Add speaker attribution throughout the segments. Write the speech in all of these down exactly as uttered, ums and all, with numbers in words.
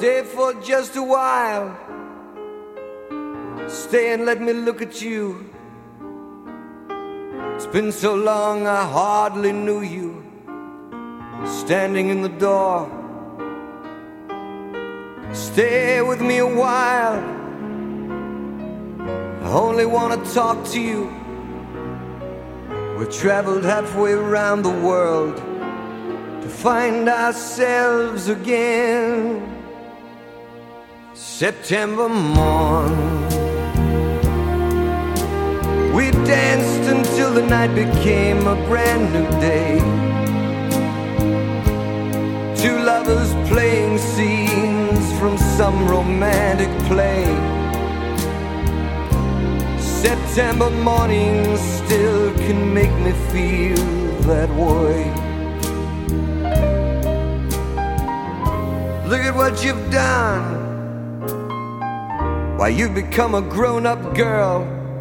Speaker 1: stay for just a while. Stay and let me look at you. It's been so long I hardly knew you. Standing in the door, stay with me a while. I only want to talk to you. We've traveled halfway around the world to find ourselves again. September morn, we danced until the night became a brand new day. Two lovers playing scenes from some romantic play. September mornings still can make me feel that way. Look at what you've done. Why, you've become a grown-up girl.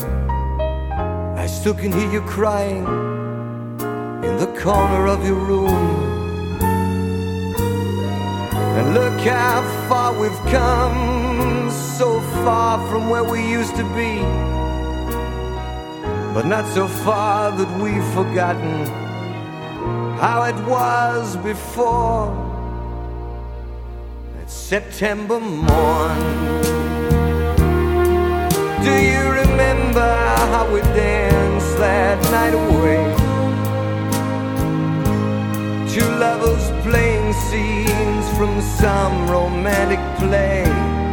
Speaker 1: I still can hear you crying in the corner of your room. And look how far we've come, so far from where we used to be, but not so far that we've forgotten how it was before. It's September morn. Do you remember how we danced that night away? Two lovers playing scenes from some romantic play.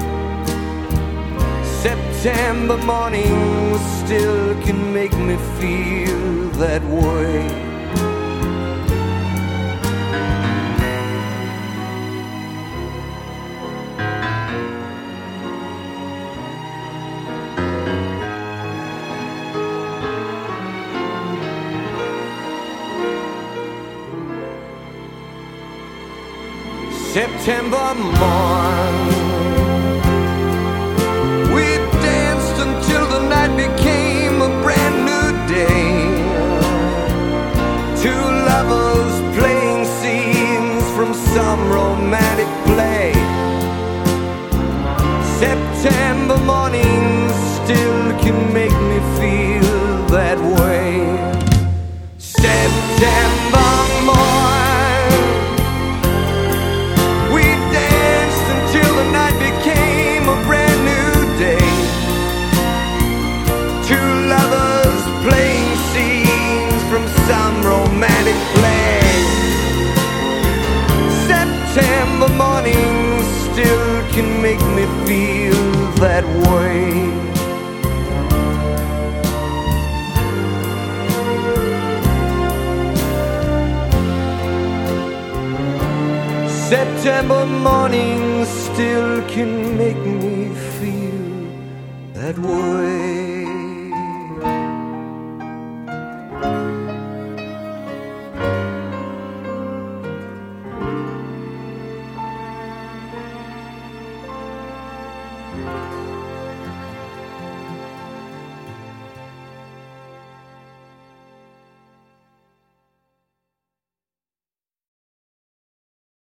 Speaker 1: September mornings still can make me feel that way. September morn, we danced until the night became a brand new day. Two lovers playing scenes from some romantic play. September mornings still can make me feel that way. September morn, some romantic play. September mornings still can make me feel that way. September mornings still can make me feel that way. Thank you.